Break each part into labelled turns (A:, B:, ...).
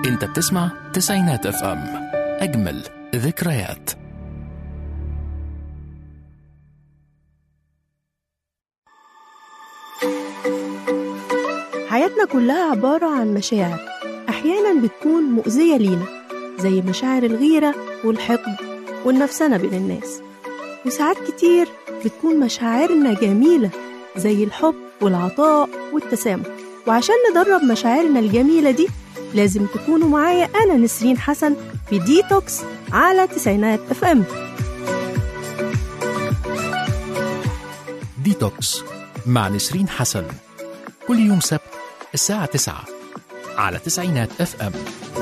A: انت بتسمع تسعينات اف ام، اجمل ذكريات.
B: حياتنا كلها عبارة عن مشاعر أحيانا بتكون مؤذية لينا، زي مشاعر الغيرة والحقد والنفسنة بين الناس. وساعات كتير بتكون مشاعرنا جميلة، زي الحب والعطاء والتسامح. وعشان ندرب مشاعرنا الجميلة دي لازم تكونوا معايا أنا نسرين حسن في ديتوكس على تسعينات اف ام.
A: ديتوكس مع نسرين حسن، كل يوم سبت الساعة 9 على تسعينات اف ام.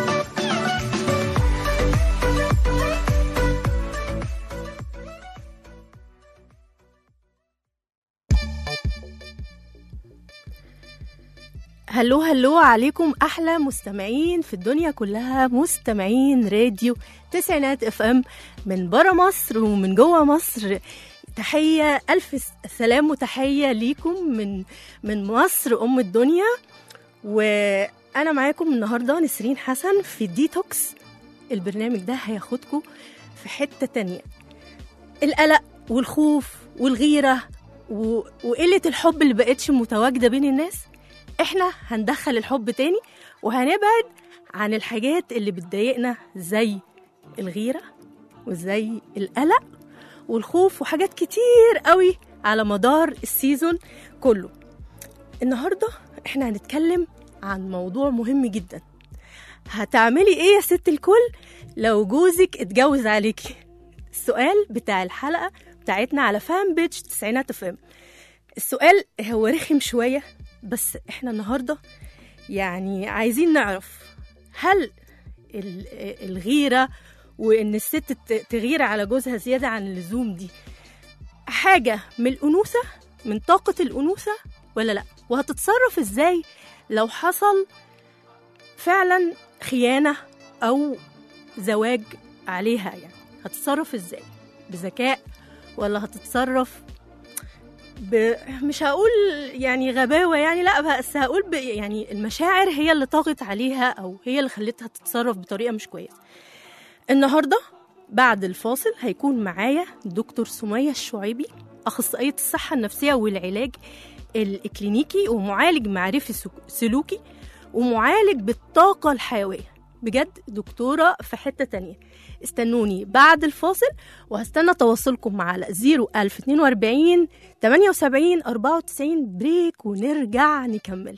B: هلو عليكم أحلى مستمعين في الدنيا كلها، مستمعين راديو تسعينات اف ام من برا مصر ومن جوه مصر. تحية، ألف سلام وتحية ليكم من مصر أم الدنيا. وأنا معاكم النهاردة نسرين حسن في ديتوكس. البرنامج ده هياخدكم في حتة تانية. القلق والخوف والغيرة وقلة الحب اللي بقتش متواجدة بين الناس، احنا هندخل الحب تاني وهنبعد عن الحاجات اللي بتضايقنا زي الغيرة وزي القلق والخوف وحاجات كتير قوي على مدار السيزون كله. النهاردة احنا هنتكلم عن موضوع مهم جدا. هتعملي ايه يا ست الكل لو جوزك اتجوز عليكي؟ السؤال بتاع الحلقة بتاعتنا على فان بيج تسعينات اف ام. السؤال هو رخم شوية، بس احنا النهاردة يعني عايزين نعرف، هل الغيرة وان الست تغير على جوزها زيادة عن اللزوم دي حاجة من الأنوثة، من طاقة الأنوثة ولا لا؟ وهتتصرف ازاي لو حصل فعلا خيانة او زواج عليها؟ يعني هتتصرف ازاي؟ بذكاء ولا هتتصرف مش هقول يعني غباوة، يعني لا، بس هقول يعني المشاعر هي اللي طاغت عليها أو هي اللي خلتها تتصرف بطريقة مش كويسة. النهاردة بعد الفاصل هيكون معايا دكتور سمية الشعيبي، أخصائية الصحة النفسية والعلاج الإكلينيكي ومعالج معرفي سلوكي ومعالج بالطاقة الحيوية. بجد دكتورة في حتة تانية. استنوني بعد الفاصل وهستنى تواصلكم على 01042 78 94 بريك ونرجع نكمل.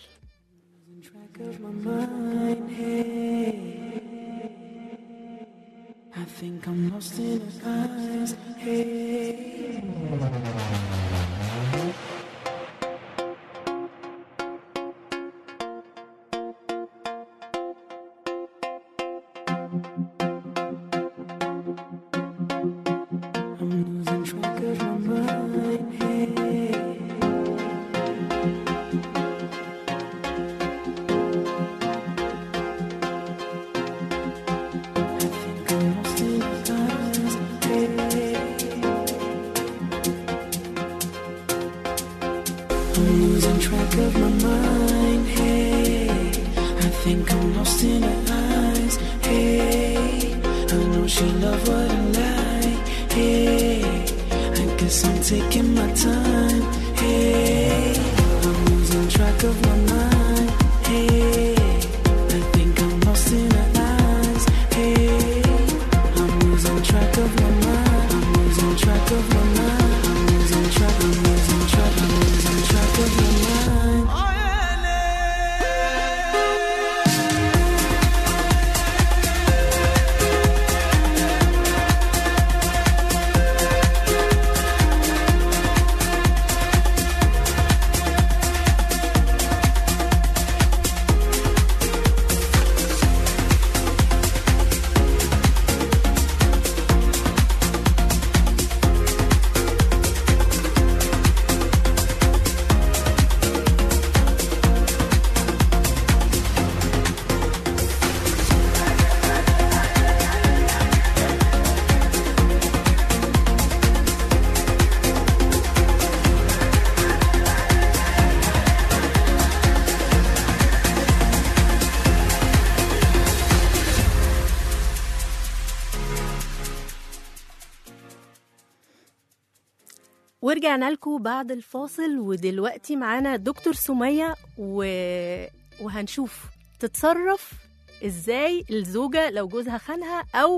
B: ورجعنا لكم بعد الفاصل، ودلوقتي معانا دكتور سمية وهنشوف تتصرف ازاي الزوجة لو جوزها خانها او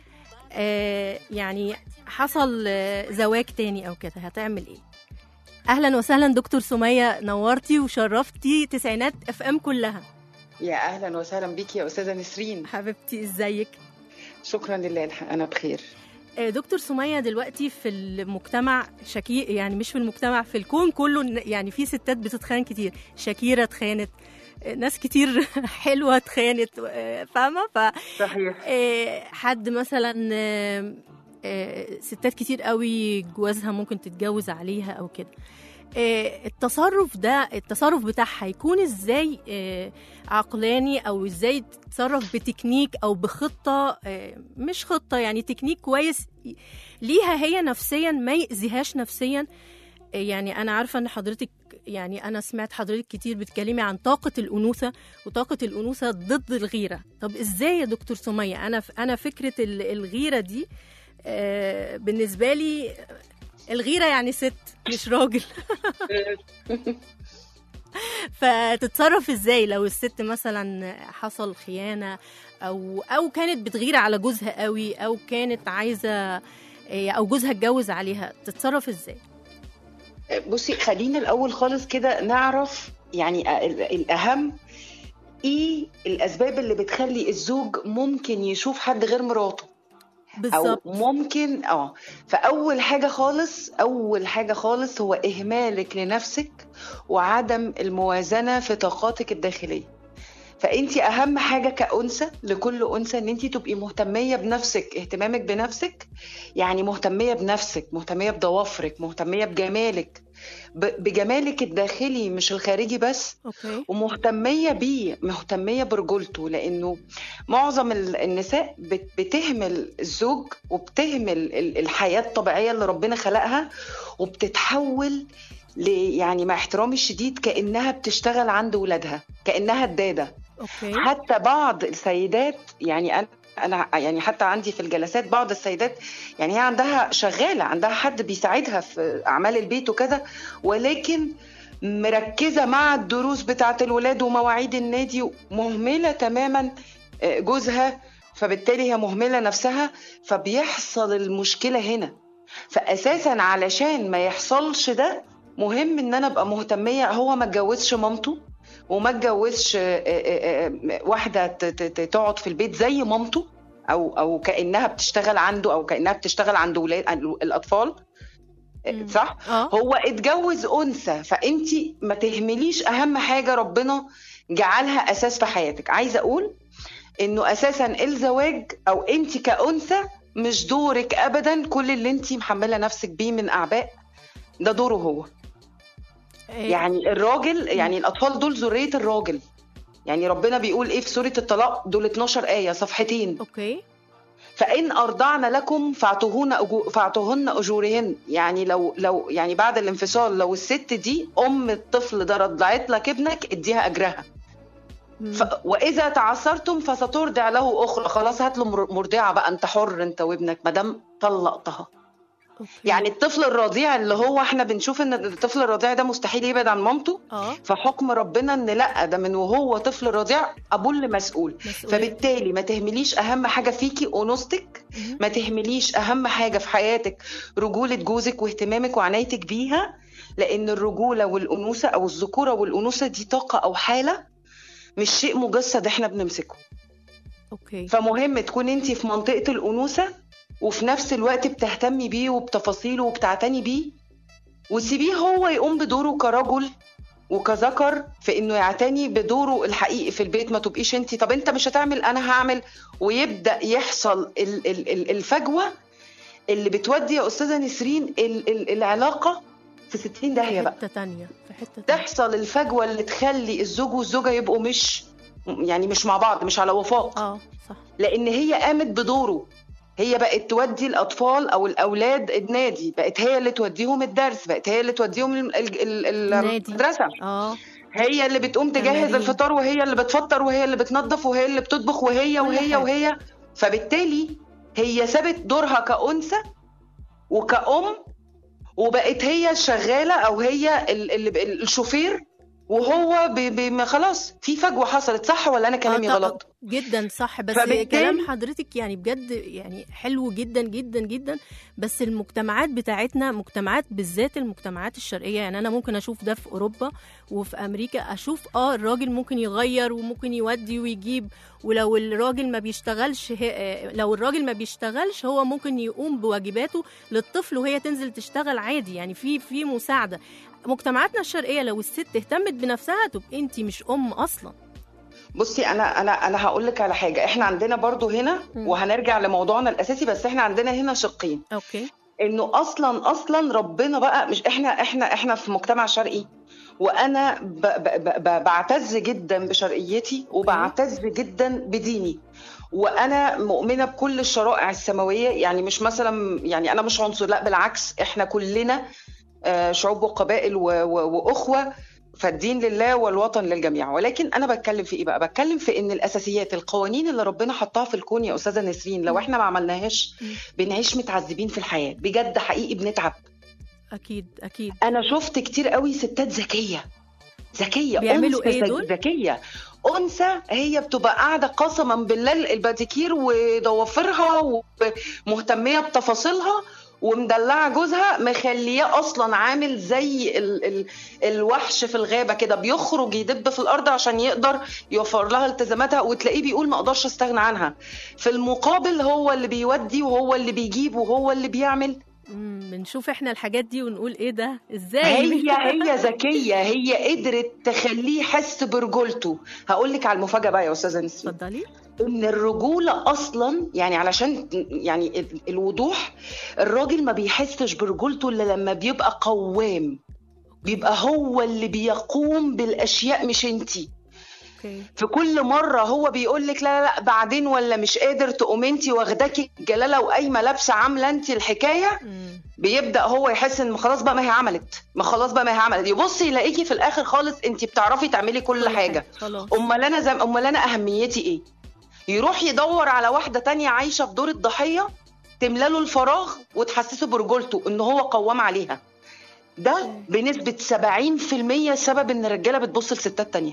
B: يعني حصل زواج تاني او كده، هتعمل ايه؟ اهلا وسهلا دكتور سمية، نورتي وشرفتي تسعينات اف ام كلها.
C: يا اهلا وسهلا بيكي يا استاذه نسرين.
B: حبيبتي ازيك؟
C: شكرا لله انا بخير.
B: دكتور سمية، دلوقتي في المجتمع يعني مش في المجتمع، في الكون كله، يعني في ستات بتتخان كتير. شاكيرا اتخانت، ناس كتير حلوة اتخانت، فاهمة؟
C: صحيح.
B: حد مثلا ستات كتير قوي جوازها ممكن تتجوز عليها او كده. التصرف بتاعها يكون ازاي؟ عقلاني او ازاي تتصرف بتكنيك او بخطة، مش خطة يعني تكنيك كويس ليها هي نفسيا، ما يأذيهاش نفسيا. يعني انا عارفة ان حضرتك، يعني انا سمعت حضرتك كتير بتكلمي عن طاقة الأنوثة، وطاقة الأنوثة ضد الغيرة. طب ازاي يا دكتور سمية؟ انا فكرة الغيرة دي بالنسبة لي، الغيرة يعني ست مش راجل. فتتصرف ازاي لو الست مثلا حصل خيانة او كانت بتغير على جوزها قوي، او كانت عايزة او جوزها اتجوز عليها، تتصرف ازاي؟
C: بصي، خلينا الاول خالص كده نعرف يعني الاهم ايه الاسباب اللي بتخلي الزوج ممكن يشوف حد غير مراته
B: بالظبط.
C: او ممكن فاول حاجه خالص هو اهمالك لنفسك وعدم الموازنه في طاقاتك الداخليه. فانتي اهم حاجه كأنثى، لكل انثى، ان انتي تبقي مهتميه بنفسك. اهتمامك بنفسك يعني مهتميه بنفسك، مهتميه بضوافرك، مهتميه بجمالك، بجمالك الداخلي مش الخارجي بس.
B: أوكي.
C: ومهتميه بيه، مهتميه برجولته، لانه معظم النساء بتهمل الزوج وبتهمل الحياه الطبيعيه اللي ربنا خلقها، وبتتحول يعني مع احترامي الشديد كأنها بتشتغل عند ولادها، كأنها الدادة.
B: أوكي.
C: حتى بعض السيدات، يعني أنا يعني حتى عندي في الجلسات بعض السيدات، يعني هي عندها شغالة، عندها حد بيساعدها في أعمال البيت وكذا، ولكن مركزة مع الدروس بتاعة الولاد ومواعيد النادي، مهملة تماما جوزها، فبالتالي هي مهملة نفسها، فبيحصل المشكلة هنا. فأساسا علشان ما يحصلش ده، مهم ان انا ابقى مهتميه. هو ما اتجوزش مامته، وما اتجوزش واحده تقعد في البيت زي مامته، او كانها بتشتغل عنده، او كانها بتشتغل عند الاطفال. صح. هو اتجوز انثى، فانتي ما تهمليش اهم حاجه ربنا جعلها اساس في حياتك. عايزه اقول انه اساسا الزواج او انتي كانثى مش دورك ابدا. كل اللي انتي محمله نفسك بيه من اعباء ده دوره هو. يعني الراجل، يعني الأطفال دول ذرية الراجل. يعني ربنا بيقول إيه في سورة الطلاق؟ دول 12 آية، صفحتين.
B: أوكي.
C: فإن أرضعن لكم فاعطوهن أجورهن. يعني لو يعني بعد الانفصال، لو الست دي أم الطفل ده رضعت لك ابنك، اديها أجرها. وإذا تعثرتم فسترضع له أخرى. خلاص، هات له مرضعة بقى، أنت حر أنت وابنك مادام طلقتها. يعني الطفل الرضيع اللي هو احنا بنشوف ان الطفل الرضيع ده مستحيل يبعد عن مامته، فحكم ربنا ان لا، ده من وهو طفل رضيع ابوه اللي مسؤول. فبالتالي ما تهمليش اهم حاجه فيكي انوثتك، ما تهمليش اهم حاجه في حياتك رجوله جوزك واهتمامك وعنايتك بيها، لان الرجوله والانوثه او الذكوره والانوثه دي طاقه او حاله، مش شيء مجسد احنا بنمسكه.
B: اوكي.
C: فمهم تكون انتي في منطقه الانوثه، وفي نفس الوقت بتهتمي بيه وبتفاصيله وبتعتني بيه، وسيبيه هو يقوم بدوره كرجل وكذكر في انه يعتني بدوره الحقيقي في البيت. ما تبقيش انتي طب انت مش هتعمل انا هعمل، ويبدأ يحصل الفجوة اللي بتودي يا أستاذة نسرين العلاقة في 60 داهية بقى.
B: في حتة تانية.
C: تحصل الفجوة اللي تخلي الزوج والزوجة يبقوا مش مع بعض، مش على وفاق.
B: صح.
C: لأن هي قامت بدوره، هي بقت تودي الأطفال أو الأولاد النادي، بقت هي اللي توديهم الدرس، بقت هي اللي توديهم المدرسة، هي اللي بتقوم تجهز الفطار، وهي اللي بتفطر، وهي اللي بتنظف، وهي اللي بتطبخ، وهي فبالتالي هي سابت دورها كأنثى وكأم وبقت هي الشغاله او هي الشوفير، وهو خلاص في فجوه حصلت. صح ولا انا كلامي غلط؟
B: جدا صح. بس كلام حضرتك يعني بجد يعني حلو جدا جدا جدا. بس المجتمعات بتاعتنا، مجتمعات بالذات المجتمعات الشرقيه، يعني انا ممكن اشوف ده في اوروبا وفي امريكا، اشوف الراجل ممكن يغير وممكن يودي ويجيب، ولو الراجل ما بيشتغلش لو الراجل ما بيشتغلش هو ممكن يقوم بواجباته للطفل وهي تنزل تشتغل عادي، يعني في مساعده. مجتمعاتنا الشرقيه لو الست اهتمت بنفسها تبقى انت مش اصلا.
C: بصي انا هقول لك على حاجه. احنا عندنا برضو هنا وهنرجع لموضوعنا الاساسي، بس احنا عندنا هنا شقين.
B: اوكي.
C: انه اصلا ربنا بقى مش احنا في مجتمع شرقي، وانا بعتز جدا بشرقيتي وبعتز جدا بديني، وانا مؤمنه بكل الشرائع السماويه. يعني مش مثلا يعني انا مش عنصر، لا بالعكس، احنا كلنا شعوب وقبائل واخوه، فالدين لله والوطن للجميع. ولكن انا بتكلم في ايه بقى؟ بتكلم في ان الاساسيات، القوانين اللي ربنا حطها في الكون يا استاذه نسرين، لو احنا ما عملناهاش بنعيش متعذبين في الحياه بجد، حقيقي بنتعب.
B: اكيد.
C: انا شفت كتير قوي ستات ذكيه
B: بيعملوا ايه دول؟
C: ذكيه، انثى هي بتبقى قاعده قسما بالله الباديكير وضوافرها ومهتميه بتفاصيلها ومدلعه جوزها، مخليه اصلا عامل زي الوحش في الغابه كده، بيخرج يدب في الارض عشان يقدر يوفر لها التزاماتها، وتلاقيه بيقول ما اقدرش استغنى عنها. في المقابل هو اللي بيودي وهو اللي بيجيب وهو اللي بيعمل.
B: بنشوف احنا الحاجات دي ونقول ايه ده ازاي؟
C: هي ذكيه، هي قدرت تخليه يحس برجولته. هقول لك على المفاجاه بقى يا استاذه نسرين.
B: اتفضلي.
C: ان الرجوله اصلا يعني علشان يعني الوضوح، الراجل ما بيحسش برجولته الا لما بيبقى قوام، بيبقى هو اللي بيقوم بالاشياء مش انتي. في كل مره هو بيقول لك لا بعدين، ولا مش قادر، تقوم انتي واخداكي الجلاله وقايمه لابسه عامله انتي الحكايه، بيبدا هو يحس ان خلاص بقى ما هي عملت، يبص يلاقيكي في الاخر خالص انتي بتعرفي تعملي كل حاجه. امال انا اهميتي ايه؟ يروح يدور على واحده تانية عايشه في دور الضحيه تملاله الفراغ وتحسسه برجولته ان هو قوام عليها. ده بنسبه 70% سبب ان الرجاله بتبص لستات تانية.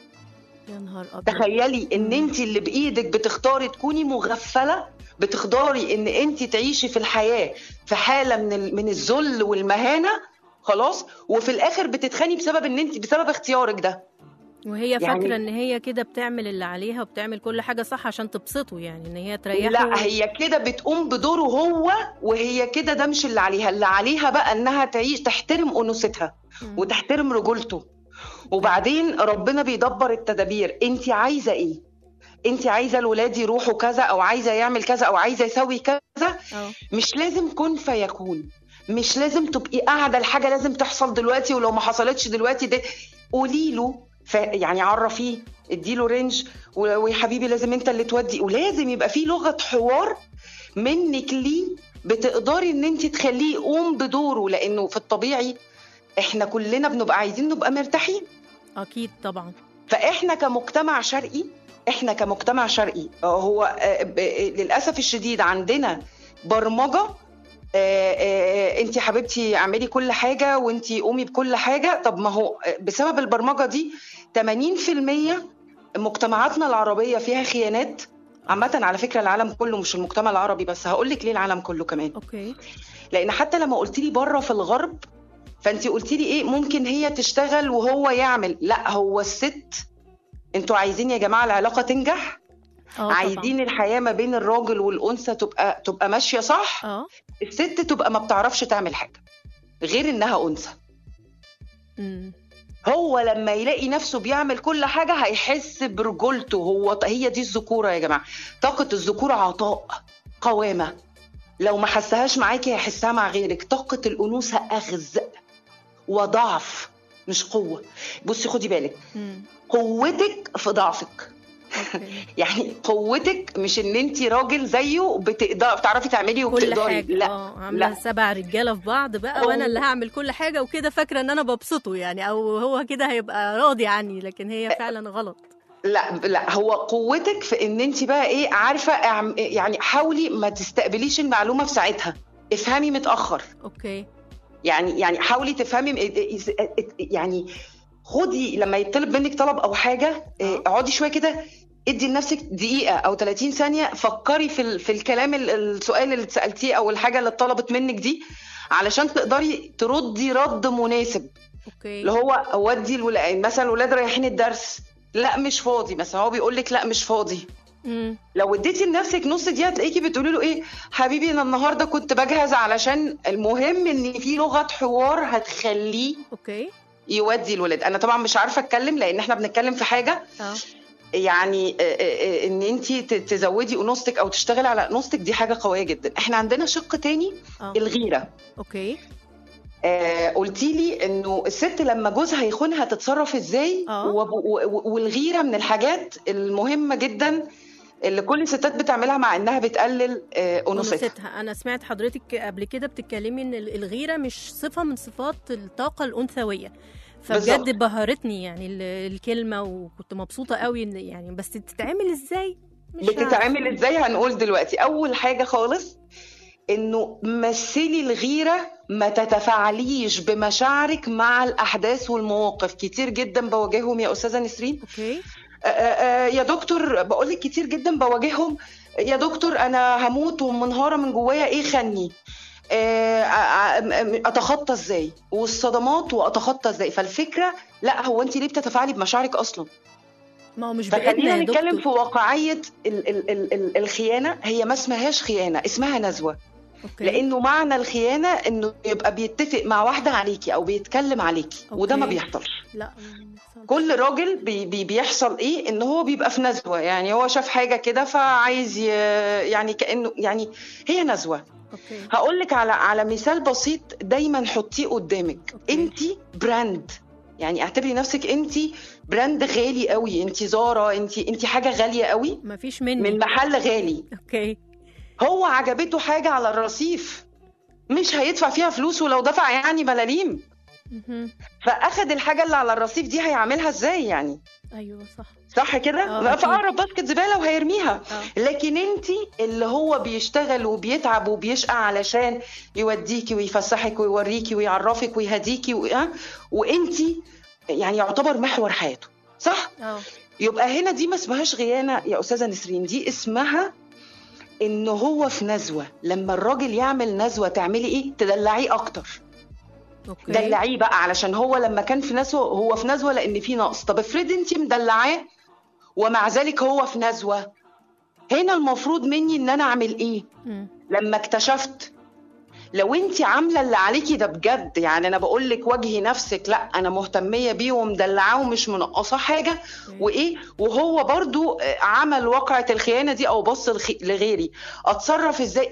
B: يا نهار ابيض.
C: تخيلي ان انت اللي بايدك بتختاري تكوني مغفله، بتختاري ان انت تعيشي في الحياه في حاله من الذل والمهانه، خلاص، وفي الاخر بتتخاني بسبب اختيارك ده.
B: وهي فاكره ان هي كده بتعمل اللي عليها وبتعمل كل حاجه صح عشان تبسطه، يعني ان هي تريحه.
C: لا هي كده بتقوم بدوره هو، وهي كده ده مش اللي عليها. اللي عليها بقى انها تحترم انوثتها وتحترم رجولته. وبعدين ربنا بيدبر التدابير. انت عايزه ايه؟ انت عايزه الولاد يروحوا كذا، او عايزه يعمل كذا، او عايزه يسوي كذا. مش لازم كن فيكون، مش لازم تبقي قاعده الحاجه لازم تحصل دلوقتي، ولو ما حصلتش دلوقتي ده قولي له، يعني عرفيه، اديله رينج، ويا حبيبي لازم انت اللي تودي. ولازم يبقى فيه لغه حوار منك ليه بتقدري ان انت تخليه يقوم بدوره، لانه في الطبيعي احنا كلنا بنبقى عايزين نبقى مرتاحين.
B: اكيد طبعا.
C: فاحنا كمجتمع شرقي هو للاسف الشديد عندنا برمجه، انت حبيبتي اعملي كل حاجه وانت قومي بكل حاجه. طب ما هو بسبب البرمجه دي 80% مجتمعاتنا العربيه فيها خيانات. عامه على فكره العالم كله، مش المجتمع العربي بس، هقول لك ليه العالم كله كمان.
B: اوكي.
C: لان حتى لما قلت لي بره في الغرب، فانت قلت لي ايه، ممكن هي تشتغل وهو يعمل. لا، هو الست، انتوا عايزين يا جماعه العلاقه تنجح، عايزين الحياه ما بين الراجل والانثى تبقى ماشيه صح. الست تبقى ما بتعرفش تعمل حاجه غير انها انثى. هو لما يلاقي نفسه بيعمل كل حاجه هيحس برجولته. هي دي الذكوره يا جماعه. طاقه الذكوره عطاء، قوامه. لو ما حسهاش معاكي هيحسها مع غيرك. طاقه الانوثه اخذ وضعف مش قوه. بصي خدي بالك، قوتك في ضعفك. يعني قوتك مش ان انت راجل زيه بتعرفي تعملي وبتقدري. لا،
B: عامله 7 رجاله في بعض بقى، وانا اللي هعمل كل حاجه وكده، فاكره ان انا ببسطه يعني، او هو كده هيبقى راضي عني، لكن هي فعلا غلط.
C: لا، هو قوتك في ان انت بقى ايه، عارفه، يعني حاولي ما تستقبليش المعلومه في ساعتها، افهمي متاخر.
B: اوكي.
C: يعني حاولي تفهمي، يعني خدي لما يطلب منك طلب او حاجه اقعدي شويه كده، ادي لنفسك دقيقه او 30 ثانيه فكري في الكلام، السؤال اللي سالتيه او الحاجه اللي اتطلبت منك دي، علشان تقدري تردي رد مناسب.
B: اوكي.
C: اللي هو اودي مثلا الولاد رايحين الدرس، لا مش فاضي، مثلا هو بيقول لك لا مش فاضي. لو اديتي لنفسك نص دقيقه تلاقيكي بتقولي له ايه حبيبي انا النهارده كنت بجهز، علشان المهم ان في لغه حوار هتخليه
B: اوكي
C: يودي الولاد. انا طبعا مش عارفه اتكلم لان احنا بنتكلم في حاجه يعني ان انت تزودي انوثتك او تشتغلي على انوثتك، دي حاجه قويه جدا. احنا عندنا شق تاني الغيره.
B: اوكي.
C: قلتي لي انه الست لما جوزها يخونها تتصرف ازاي، والغيره من الحاجات المهمه جدا اللي كل الستات بتعملها مع انها بتقلل انوثتها.
B: انا سمعت حضرتك قبل كده بتتكلمي ان الغيره مش صفه من صفات الطاقه الانثويه، فبجد بهرتني يعني الكلمه، وكنت مبسوطه قوي ان يعني بس تتعمل ازاي،
C: بتتعمل ازاي هنقول دلوقتي. اول حاجه خالص انه مثلي الغيره، ما تتفاعليش بمشاعرك مع الاحداث والمواقف. كتير جدا بواجههم يا استاذه نسرين.
B: اوكي.
C: يا دكتور بقولك كتير جدا بواجههم، يا دكتور انا هموت ومنهاره من جوايا، ايه خني اتخطى ازاي، والصدمات واتخطى ازاي. فالفكره لا، هو انت ليه بتتفاعلي بمشاعرك اصلا؟
B: ما هو مش بايدنا يا دكتور.
C: نتكلم في واقعيه الخيانه. هي ما اسمهاش خيانه، اسمها نزوه. أوكي. لانه معنى الخيانه انه يبقى بيتفق مع واحده عليكي او بيتكلم عليكي. أوكي. وده ما بيحصلش.
B: لا
C: كل راجل بيحصل ايه، ان هو بيبقى في نزوه، يعني هو شاف حاجه كده فعايز يعني كانه يعني هي نزوه.
B: أوكي.
C: هقولك على مثال بسيط دايما حطيه قدامك. انت براند، يعني اعتبري نفسك انت براند غالي قوي، انت زارة، انت حاجه غاليه قوي،
B: مفيش مني،
C: من محل غالي.
B: اوكي.
C: هو عجبته حاجه على الرصيف، مش هيدفع فيها فلوس، ولو دفع يعني ملاليم. فاخد الحاجه اللي على الرصيف دي هيعملها ازاي يعني؟
B: ايوه
C: صح كده، في اقرب باسكت زباله وهيرميها. لكن انت اللي هو بيشتغل وبيتعب وبيشقى علشان يوديكي ويفسحك ويوريكي ويعرفك ويهديكي وانت يعني يعتبر محور حياته، صح؟ يبقى هنا دي ما اسمهاش خيانه يا استاذه نسرين، دي اسمها انه هو في نزوه. لما الراجل يعمل نزوه تعملي ايه؟ تدلعيه اكتر.
B: أوكي.
C: دلعيه بقى، علشان هو لما كان في نزوه هو في نزوه لان في نقص. طب افرضي انت مدلعاه ومع ذلك هو في نزوه، هنا المفروض مني ان انا اعمل ايه؟ لما اكتشفت لو انت عامله اللي عليكي ده بجد، يعني انا بقول لك واجهي نفسك، لا انا مهتميه بيه ومدلعاه ومش منقصه حاجه وايه، وهو برضو عمل واقعه الخيانه دي او بص لغيري، اتصرف ازاي؟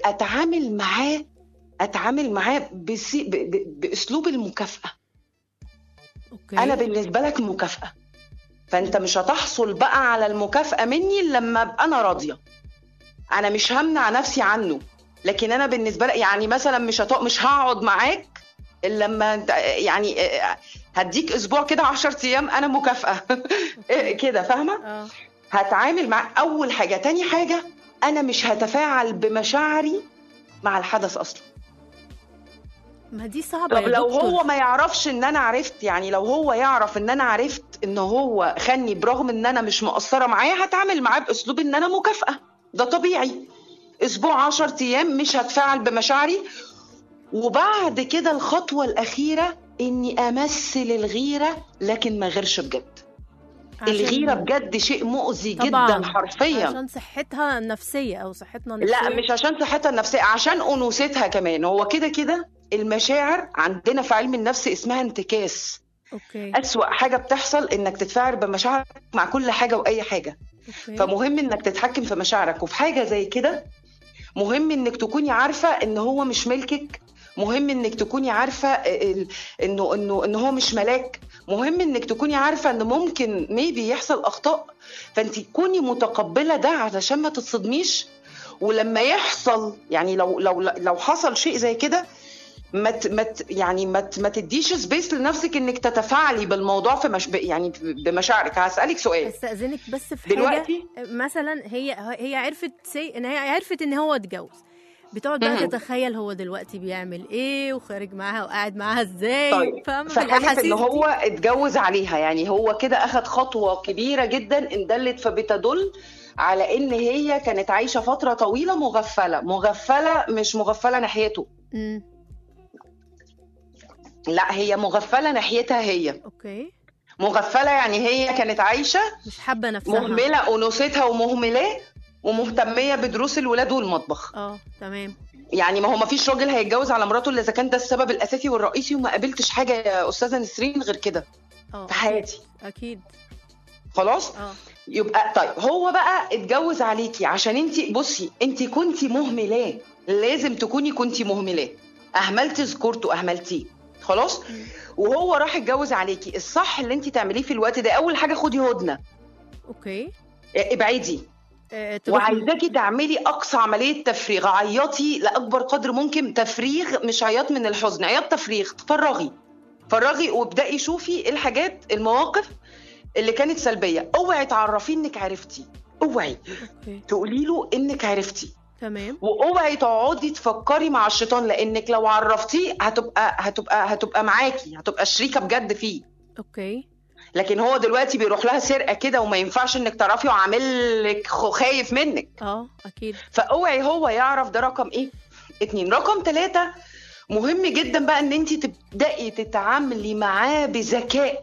C: اتعامل معاه باسلوب المكافاه.
B: أوكي.
C: انا بالنسبه لك مكافاه، فانت مش هتحصل بقى على المكافاه مني لما ابقى انا راضيه. انا مش همنع نفسي عنه، لكن انا بالنسبه لك يعني مثلا مش هقعد معاك الا لما انت يعني هديك اسبوع كده 10 ايام انا مكافاه كده، فاهمه؟ هتعامل مع اول حاجه. تاني حاجه انا مش هتفاعل بمشاعري مع الحدث اصلا.
B: ما دي صعبه.
C: طب لو هو ما يعرفش ان انا عرفت، يعني لو هو يعرف ان انا عرفت ان هو خني برغم ان انا مش مقصره معاه، هتعامل معاه باسلوب ان انا مكافاه، ده طبيعي. اسبوع 10 ايام مش هتفاعل بمشاعري. وبعد كده الخطوه الاخيره اني امثل الغيره لكن ما غيرش بجد. الغيره بجد شيء مؤذي جدا حرفيا،
B: عشان صحتها النفسيه او صحتنا النفسيه.
C: لا مش عشان صحتها النفسيه، عشان انوثتها كمان. هو كده المشاعر عندنا في علم النفس اسمها انتكاس.
B: أوكي.
C: أسوأ حاجه بتحصل انك تتفاعل بمشاعرك مع كل حاجه واي حاجه.
B: أوكي.
C: فمهم انك تتحكم في مشاعرك، وفي حاجه زي كده مهم انك تكوني عارفه ان هو مش ملكك، مهم انك تكوني عارفه انه هو مش ملاك، مهم انك تكوني عارفه ان ممكن ميبي يحصل اخطاء، فانت تكوني متقبله ده علشان ما تتصدميش. ولما يحصل يعني لو حصل شيء زي كده ما تديش سبيس لنفسك انك تتفاعلي بالموضوع في يعني بمشاعرك. هسألك سؤال
B: استأذنك بس في
C: دلوقتي.
B: حاجة. مثلا هي عرفت ان هو اتجوز، بتقعد بقى تتخيل هو دلوقتي بيعمل ايه وخارج معاها وقاعد معاها ازاي.
C: طيب
B: فاهمه
C: في حالة
B: بالاحاسيس
C: ان
B: دي.
C: هو اتجوز عليها، يعني هو كده اخد خطوة كبيرة جدا ان دلت فبتدل على ان هي كانت عايشة فترة طويلة مغفلة مش مغفلة ناحيته. لا هي مغفلة ناحيتها هي.
B: اوكي.
C: مغفلة يعني هي كانت عايشة
B: مش حابه نفسها،
C: مهملة أنوثتها ومهملاه ومهتمية بدروس الولاد والمطبخ.
B: تمام.
C: يعني ما هو ما فيش راجل هيتجوز على مراته الا اذا كان ده السبب الاساسي والرئيسي، وما قابلتش حاجه يا استاذه نسرين غير كده في حياتي.
B: اكيد.
C: خلاص. يبقى طيب هو بقى اتجوز عليكي عشان انت بصي انت كنتي مهملاه، لازم تكوني كنتي مهملاه، اهملتي ذكورته اهملتيه. خلاص. وهو راح اتجوز عليكي، الصح اللي انت تعمليه في الوقت ده اول حاجه خدي هدنه.
B: اوكي.
C: ابعدي. وعايزاكي تعملي اقصى عمليه تفريغ، عيطي لاكبر قدر ممكن، تفريغ مش عياط من الحزن، عياط تفريغ. فرغي وابدأي شوفي الحاجات المواقف اللي كانت سلبيه. اوعي تعرفي انك عرفتي، اوعي تقولي له انك عرفتي.
B: تمام.
C: واوعي تقعدي تفكري مع الشيطان، لانك لو عرفتيه هتبقى معاكي، هتبقى شريكه بجد فيه.
B: اوكي.
C: لكن هو دلوقتي بيروح لها سرقه كده وما ينفعش انك تعرفي، وعامل لك خايف منك.
B: اكيد.
C: فاوعي هو يعرف. ده رقم 2. رقم 3 مهم جدا بقى ان انت تبداي تتعاملي معاه بذكاء.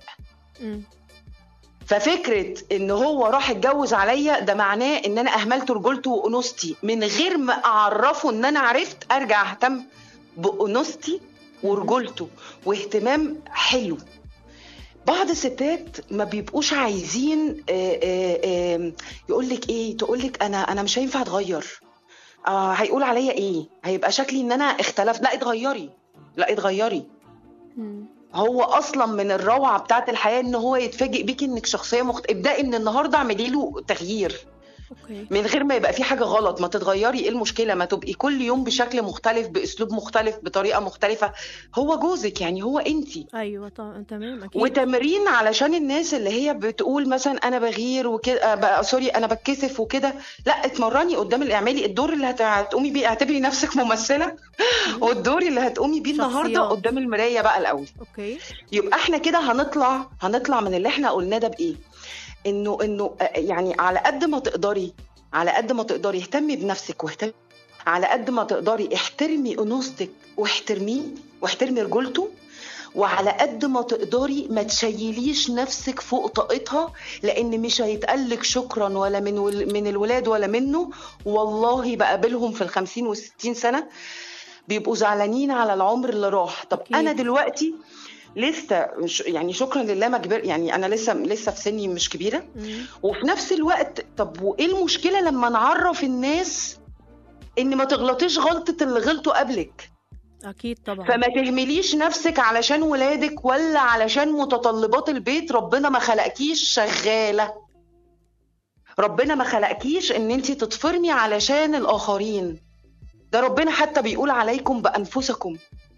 C: ففكره ان هو راح اتجوز عليا ده معناه ان انا اهملت رجولته وانوثتي، من غير ما اعرفه ان انا عرفت ارجع اهتم بانوثتي ورجولته واهتمام حلو. بعض الستات ما بيبقوش عايزين يقولك ايه، تقولك انا مش هينفع اتغير، هيقول عليا ايه، هيبقى شكلي ان انا اختلفت. لا اتغيري. هو اصلا من الروعه بتاعت الحياه ان هو يتفاجئ بيكي انك شخصيه ابدأي من النهارده اعملي له تغيير. من غير ما يبقى في حاجه غلط. ما تتغيري، ايه المشكله؟ ما تبقي كل يوم بشكل مختلف، باسلوب مختلف، بطريقه مختلفه. هو جوزك، يعني هو انتي.
B: ايوه تمام. اكيد.
C: وتمرين علشان الناس اللي هي بتقول مثلا انا بغير وكده، سوري انا بتكسف وكده، لا اتمرني قدام، اعملي الدور اللي هتقومي بيه، اعتبري نفسك ممثله والدور اللي هتقومي بيه النهارده قدام المرايه بقى الاول.
B: اوكي.
C: يبقى احنا كده هنطلع من اللي احنا قلناه ده بايه؟ انه يعني على قد ما تقدري اهتمي بنفسك، واهتمي على قد ما تقدري احترمي انوثتك واحترمي رجولته، وعلى قد ما تقدري ما تشيليش نفسك فوق طاقتها، لان مش هيتقالك شكرا ولا من الولاد ولا منه. والله بقابلهم في 50 و60 سنه بيبقوا زعلانين على العمر اللي راح. طب أكيد. انا دلوقتي لسه يعني شكرا لله ما كبر، يعني انا لسه في سني مش كبيره. وفي نفس الوقت طب وايه المشكله لما نعرف الناس ان ما تغلطيش غلطه اللي غلطوا قبلك؟
B: اكيد طبعا.
C: فما تهمليش نفسك علشان ولادك ولا علشان متطلبات البيت. ربنا ما خلقكيش شغاله، ربنا ما خلقكيش ان انت تتفرمي علشان الاخرين. ده ربنا حتى بيقول عليكم بانفسكم.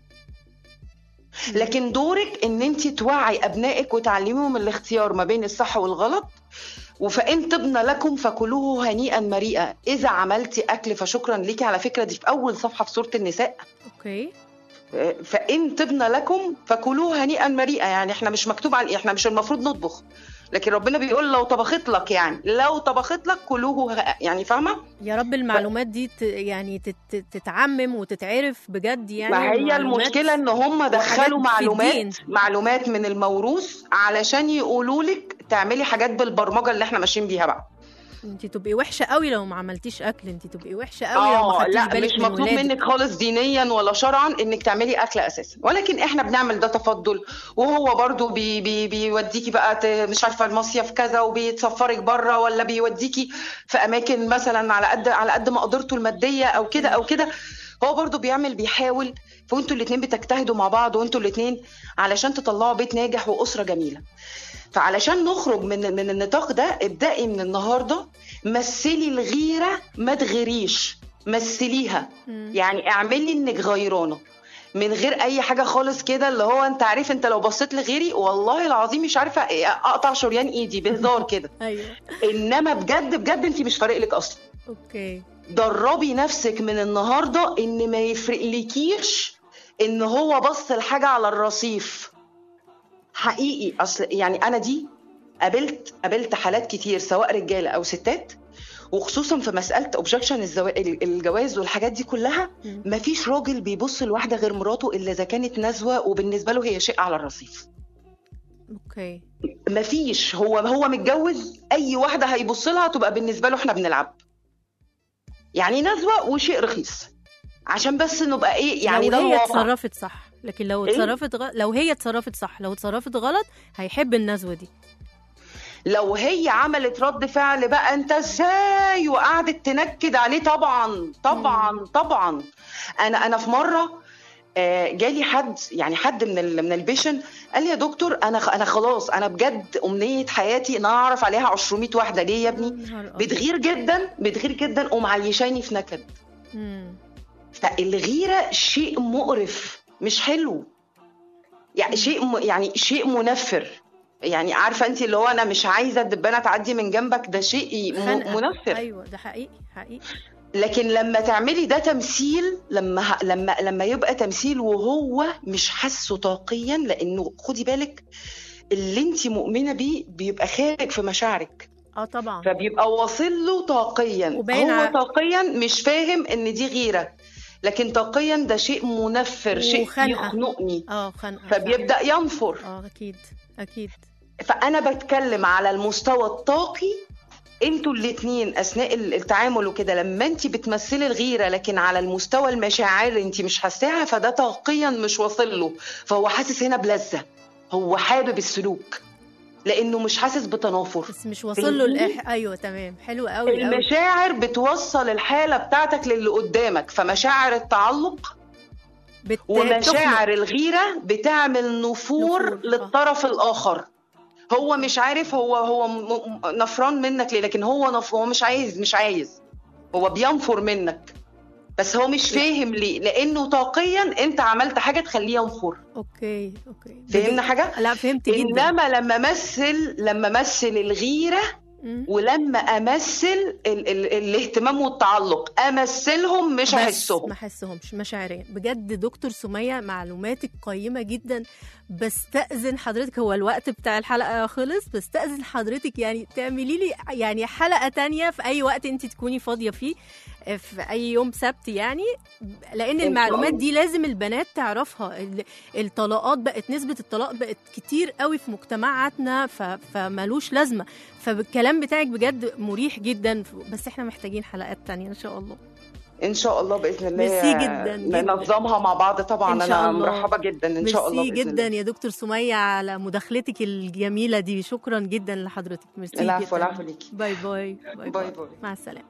C: لكن دورك ان انت توعي ابنائك وتعلميهم الاختيار ما بين الصح والغلط. وفإن طبن لكم فكلوه هنيئا مريئا. اذا عملتي اكل فشكرا ليكي. على فكره دي في اول صفحه في سوره النساء.
B: اوكي.
C: فإن طبن لكم فكلوه هنيئا مريئا، يعني احنا مش مكتوب على احنا مش المفروض نطبخ، لكن ربنا بيقول لو طبخت لك، يعني لو طبخت لك كلوه، يعني فاهمه؟
B: يا رب المعلومات دي يعني تتعمم وتتعرف بجد. يعني
C: ما هي المشكله ان هم دخلوا معلومات من الموروث علشان يقولوا لك تعملي حاجات بالبرمجه اللي احنا ماشيين بيها بقى.
B: انت تبقي وحشه قوي لو ما عملتيش اكل، انت تبقي وحشه قوي لو ما خدتيش بالك من ولادك.
C: مش مطلوب منك خالص دينيا ولا شرعا انك تعملي اكل اساسا، ولكن احنا بنعمل ده تفضل. وهو برضو بيوديكي بقى مش عارفه المصيف كذا، وبيتسفرك بره، ولا بيوديكي في اماكن مثلا على قد ما قدرته الماديه او كده. هو برضو بيحاول. فانتوا الاثنين بتجتهدوا مع بعض، وانتوا الاثنين علشان تطلعوا بيت ناجح واسره جميله. فعلشان نخرج من النطاق ده، ابدأي من النهارده مثلي الغيره، ما تغيريش، مثليها. يعني اعملي انك غيرانه من غير اي حاجه خالص كده، اللي هو انت عارف انت لو بصيت لغيري والله العظيم مش عارفه اقطع شريان ايدي بهزار كده.
B: ايوه.
C: انما بجد انت مش فارق لك اصلا.
B: اوكي.
C: دربي نفسك من النهارده ان ما يفرقلكيش ان هو بص الحاجه على الرصيف. حقيقي اصل يعني انا دي قابلت حالات كتير سواء رجاله او ستات، وخصوصا في مساله اوبجكشن الجواز والحاجات دي كلها، مفيش راجل بيبص لواحده غير مراته الا اذا كانت نزوه وبالنسبه له هي شيء على الرصيف.
B: اوكي.
C: مفيش، هو متجوز، اي واحده هيبص لها تبقى بالنسبه له احنا بنلعب، يعني نزوه وشيء رخيص، عشان بس نبقى ايه يعني
B: لو
C: ده
B: هي
C: الواقع.
B: اتصرفت صح، لكن لو اتصرفت لو هي اتصرفت صح، لو اتصرفت غلط هيحب النزوه دي.
C: لو هي عملت رد فعل بقى انت ازاي وقعدت تنكد عليه، طبعا. انا في مره جالي حد من البيشن قال لي يا دكتور انا خلاص، انا بجد امنيه حياتي ان انا اعرف عليها 200 واحده. ليه يا ابني؟ بتغير جدا ومعيشاني في نكد. فالغيره شيء مقرف مش حلو، يعني شيء منفر. يعني عارفه انت اللي هو انا مش عايزه الدبانه تعدي من جنبك، ده شيء منفر.
B: ايوه ده حقيقي.
C: لكن لما تعملي ده تمثيل، لما يبقى تمثيل وهو مش حاسه طاقيا، لانه خدي بالك اللي انت مؤمنه بيه بيبقى خارج في مشاعرك.
B: طبعا.
C: فبيبقى واصل له طاقيا، هو طاقيا مش فاهم ان دي غيره، لكن طاقيا ده شيء منفر، شيء يخنقني.
B: خنقه.
C: فبيبدا ينفر.
B: اكيد.
C: فانا بتكلم على المستوى الطاقي. انتوا الاتنين اثناء التعامل وكده، لما انت بتمثلي الغيره لكن على المستوى المشاعر انت مش حاساها، فده طاقيا مش واصل له، فهو حاسس هنا بلذه، هو حابب السلوك لانه مش حاسس بتنافر،
B: بس مش واصل له ايوه تمام، حلو قوي.
C: المشاعر بتوصل الحاله بتاعتك للي قدامك، فمشاعر التعلق ومشاعر الغيره بتعمل نفور للطرف الاخر. هو مش عارف هو نفران منك ليه، لكن هو مش عايز، هو بينفر منك، بس هو مش فاهم ليه، لانه طاقيا انت عملت حاجه تخليه ينفر.
B: اوكي
C: فهمنا حاجه؟
B: لا فهمت جدا.
C: انما لما امثل الغيره ولما امثل الاهتمام والتعلق، امثلهم مش احسهم،
B: ما احسهمش مشاعريا. بجد دكتور سمية معلوماتك قيمة جدا. بستأذن حضرتك، هو الوقت بتاع الحلقة خلص، بستأذن حضرتك يعني تعملي لي يعني حلقة تانية في اي وقت انت تكوني فاضية فيه، في اي يوم سبت يعني، لان المعلومات دي لازم البنات تعرفها. الطلاقات بقت، نسبة الطلاق بقت كتير قوي في مجتمعاتنا، فمالوش لازمة. فالكلام بتاعك بجد مريح جدا، بس احنا محتاجين حلقات تانية ان شاء الله.
C: ان شاء الله باذن الله.
B: ميرسي جدا
C: ننظمها مع بعض طبعا. انا مرحبه جدا ان شاء الله.
B: ميرسي جدا يا دكتور سمية على مداخلتك الجميله دي، شكرا جدا لحضرتك. ميرسي جدا.
C: العفو ليكي.
B: باي. مع السلامه.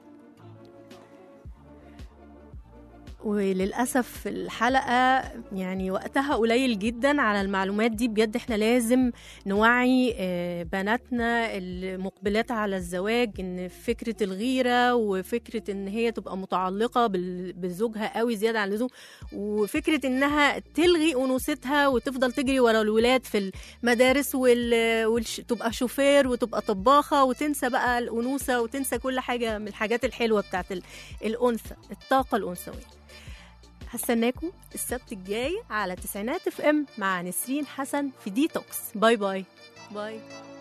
B: وللأسف الحلقة يعني وقتها قليل جدا على المعلومات دي. بجد احنا لازم نوعي بناتنا المقبلات على الزواج ان فكرة الغيرة وفكرة ان هي تبقى متعلقة بزوجها قوي زيادة عن اللزوم، وفكرة انها تلغي أنوثتها وتفضل تجري ورا الولاد في المدارس تبقى شوفير وتبقى طباخة وتنسى بقى الأنوثة وتنسى كل حاجة من الحاجات الحلوة بتاعت الأنثى، الطاقة الأنثوية. هستناكم السبت الجاي على تسعينات FM مع نسرين حسن في ديتوكس. باي.